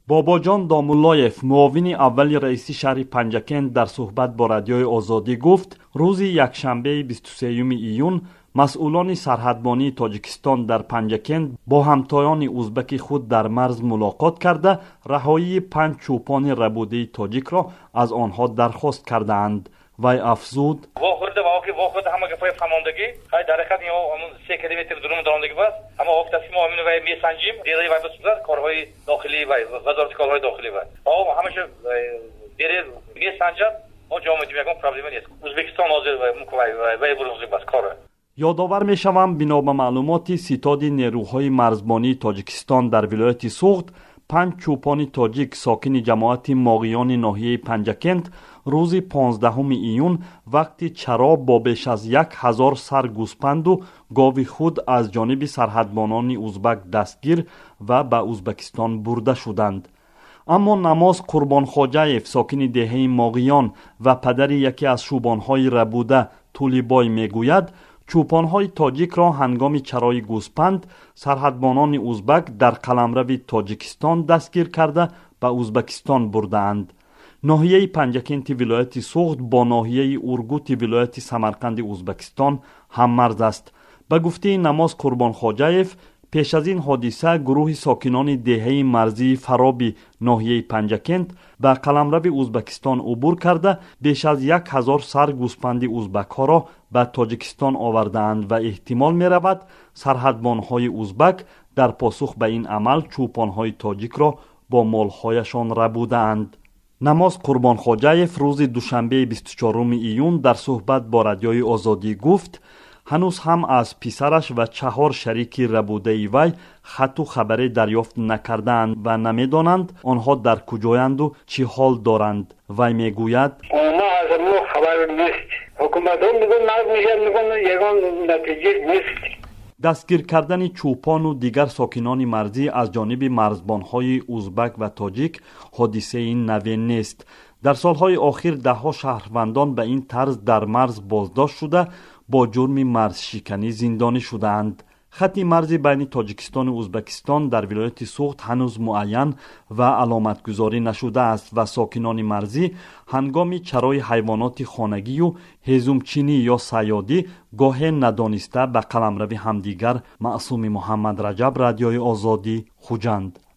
باباجان دامولایف معاون اول رئیس شهر پنجکند در صحبت با رادیوی آزادی گفت روز یکشنبه 23 ایون مسئولان سرحدبانی تاجیکستان در پنجکند با همتایان ازبک خود در مرز ملاقات کرده رهایی 5 چوپان ربوده تاجیک را از آنها درخواست کردند. وی افزود واخد همه گفای فرماندگی های در حقیقت همون 3 کیلومتر درون دارندگی است اما وقت تصمیم آمین و میسنجیم دیگه وای بسازد کارهای داخلی و وزارت کارهای داخلی و همش دیگه میسنجد ما جامعه میگم پرابلم نیست. ازبکستان حاضر و وای برونزی بس کاره. یادآور میشوم بنا به معلومات ستاد نیروهای مرزبانی تاجیکستان در ولایت سوغد 5 چوپان تاجیک ساکن جماعت ماغیان ناحیه پنجکند روز 15 ایون وقتی چراب با بیش از 1000 سر گوسپند و گاو خود از جانب سرحدبانان ازبک دستگیر و به ازبکستان برده شدند. اما نماز قربان خواجایف ساکن دهه ماغیان و پدر یکی از شوبانهای ربوده تولیبای میگوید چوپانهای تاجیک را هنگام چرای گوسپند سرحدبانان ازبک در قلمرو تاجیکستان دستگیر کرده به ازبکستان بردند. ناحیه پنجکند ولایت سوغد با ناحیه اورگوت ولایت سمرقند ازبکستان هم مرز است. به گفته نماز قربان خواجایف پیش از این حادثه گروه ساکنان دهه مرزی فرابی ناحیه پنجکند به قلمرو ازبکستان عبور کرده بیش از 1000 سر گوسپند ازبک ها را به تاجیکستان آوردند و احتمال می رود سرحدبانهای ازبک در پاسخ به این عمل چوپانهای تاجیک را با مالهایشان ربودند. نماز قربان خواجایف روز دوشنبه 24 ایون در صحبت با رادیوی آزادی گفت هنوز هم از پسرش و 4 شریک ربوده وی خط و خبری دریافت نکردند و نمیدانند آنها در کجایند و چی حال دارند. وی میگوید ما از ما خبر نیست. حکومت هم میگن میگن یگان نتیجه نیست. دستگیر کردن چوپان و دیگر ساکنان مرزی از جانب مرزبانهای ازبک و تاجیک حادثه این نوین نیست. در سالهای اخیر دهها شهروندان به این طرز در مرز بازداشت شده با جرم مرز شکنی زندانی شدند. خط مرزی بین تاجیکستان و ازبکستان در ولایت سوغد هنوز معین و علامت گذاری نشده است و ساکنان مرزی هنگام چرای حیوانات خانگی و هیزمچینی یا صیادی گاه ندانسته به قلمرو همدیگر. معصوم محمد رجب، رادیوی آزادی، خوجند.